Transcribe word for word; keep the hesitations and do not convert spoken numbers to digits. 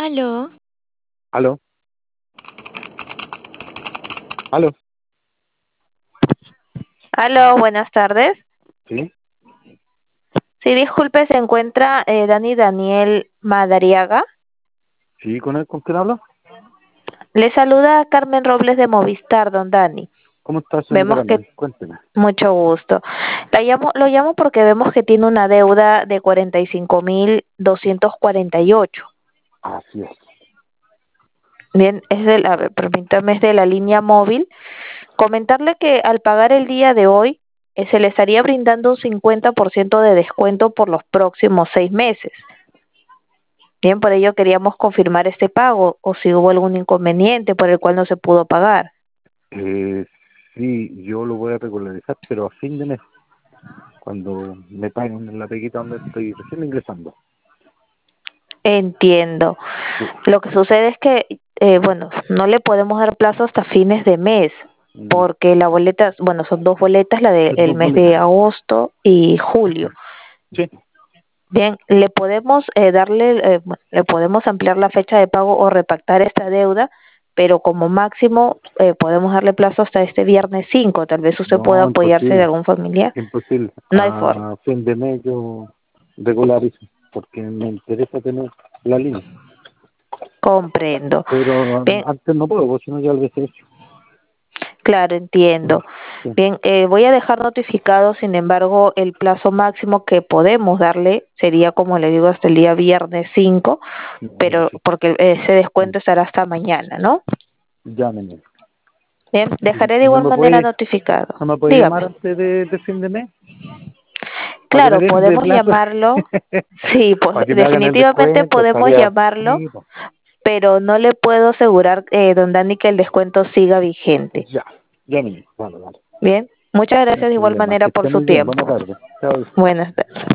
Aló, Aló, aló, aló, buenas tardes. sí, Sí, disculpe, se encuentra eh, Dani Daniel Madariaga. sí, ¿con él, con quién hablo? Le saluda Carmen Robles de Movistar, don Dani. ¿Cómo está, señorita Vemos que, Carmen? Cuénteme. mucho gusto. La llamo, lo llamo porque vemos que tiene una deuda de cuarenta y cinco mil doscientos cuarenta y ocho. Así es. Bien, es de la, permítame, es de la línea móvil. Comentarle que al pagar el día de hoy, eh, se le estaría brindando un cincuenta por ciento de descuento por los próximos seis meses. Bien, por ello queríamos confirmar este pago o si hubo algún inconveniente por el cual no se pudo pagar. Eh, sí, yo lo voy a regularizar, pero a fin de mes, cuando me paguen en la peguita donde estoy recién ingresando. Entiendo. Sí. Lo que sucede es que, eh, bueno, no le podemos dar plazo hasta fines de mes, Mm, porque la boleta, bueno, son dos boletas, la Las del dos mes de boletas. agosto y julio. Sí. Bien, le podemos eh, darle, eh, bueno, le podemos ampliar la fecha de pago o repactar esta deuda, pero como máximo eh, podemos darle plazo hasta este viernes cinco. Tal vez usted pueda No, apoyarse de imposible, algún familiar. imposible. No hay forma. A fin de mes yo regularizo, porque me interesa tener la línea. Comprendo. Pero Bien, ah, antes no puedo, porque si no ya lo hubiese hecho. claro, entiendo. Sí. Bien, eh, voy a dejar notificado, sin embargo, el plazo máximo que podemos darle sería, como le digo, hasta el día viernes cinco, No, pero perfecto. porque ese Mm, descuento estará hasta mañana, ¿no? Llámenme. Bien, ¿Y, dejaré de y no igual me manera puede notificado. no me puede llamar Dígame. antes de, de fin de mes? Para que me Claro, den de podemos plazo. llamarlo. Sí, pues Para que me hagan el definitivamente descuento, podemos estaría... llamarlo, Sí, po. pero no le puedo asegurar, eh, don Dani, que el descuento siga vigente. Ya, llámenme. Vale, vale. Bien, muchas Sin gracias de igual problema. manera Que por esté su muy bien. Buena tiempo. tarde. Chao. Buenas tardes.